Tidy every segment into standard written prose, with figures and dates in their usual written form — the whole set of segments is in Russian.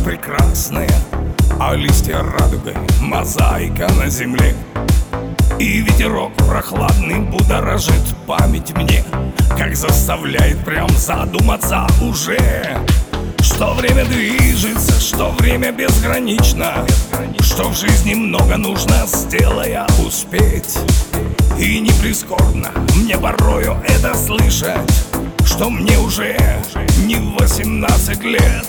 прекрасная, а листья радугой, мозаика на земле. И ветерок прохладный будоражит память мне, как заставляет прям задуматься уже, что время движется, что время безгранично, что в жизни много нужно, сделая успеть. И не прискорбно мне порою это слышать, что мне уже не 18 лет.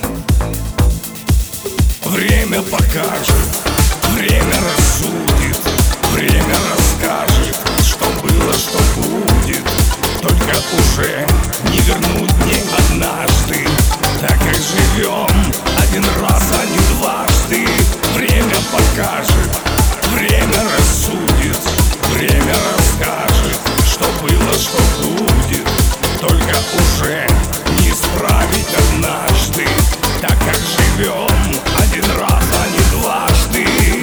Время покажет, время рассудит, время расскажет, что было, что будет. Только уже не вернуть мне однажды, так как живем один раз, а не дважды. Время покажет, время рассудит, время расскажет, что было, что будет. Только уже не исправить однажды, так как живем один раз, а не дважды.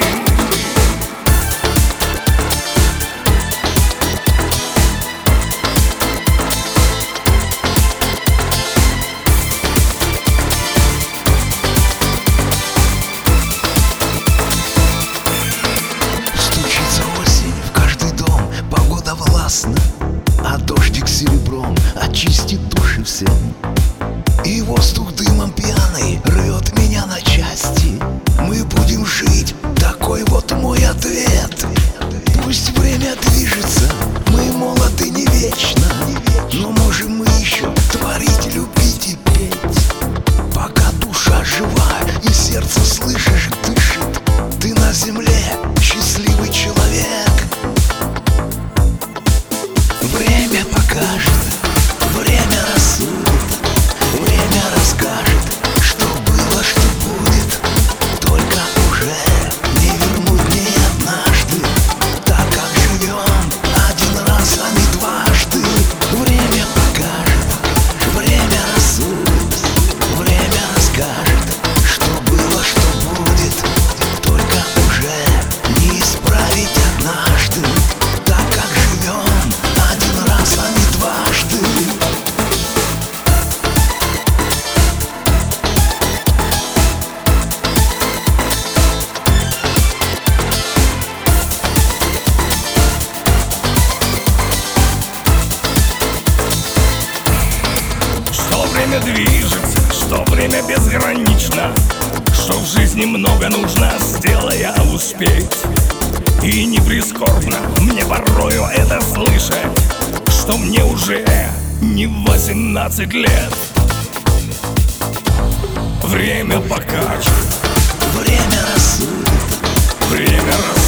Стучится осень в каждый дом, погода властна, а дождик серебром очистит души всем. И воздух дымом пьяный рвет меня на части. Мы будем жить, такой вот мой ответ. Пусть время движется, мы молоды не вечно, но можем мы еще творить, любить и петь. Пока душа жива и сердце, слышишь, дышит, ты на земле счастливый человек. Время покажет, время рассудит, время расскажет, что было, что будет. Только уже не вернуть мне однажды, так как живем один раз, а не дважды. Время покажет, время рассудит, время расскажет, что было, что будет. Только уже не исправить однажды, так как живем один раз, а не дважды. Что время движется, что время безгранично, что в жизни много нужно, сделая успеть. И не прискорбно мне порою это слышать, что мне уже не 18 лет. Время покажет, Время рассудит, время расскажет,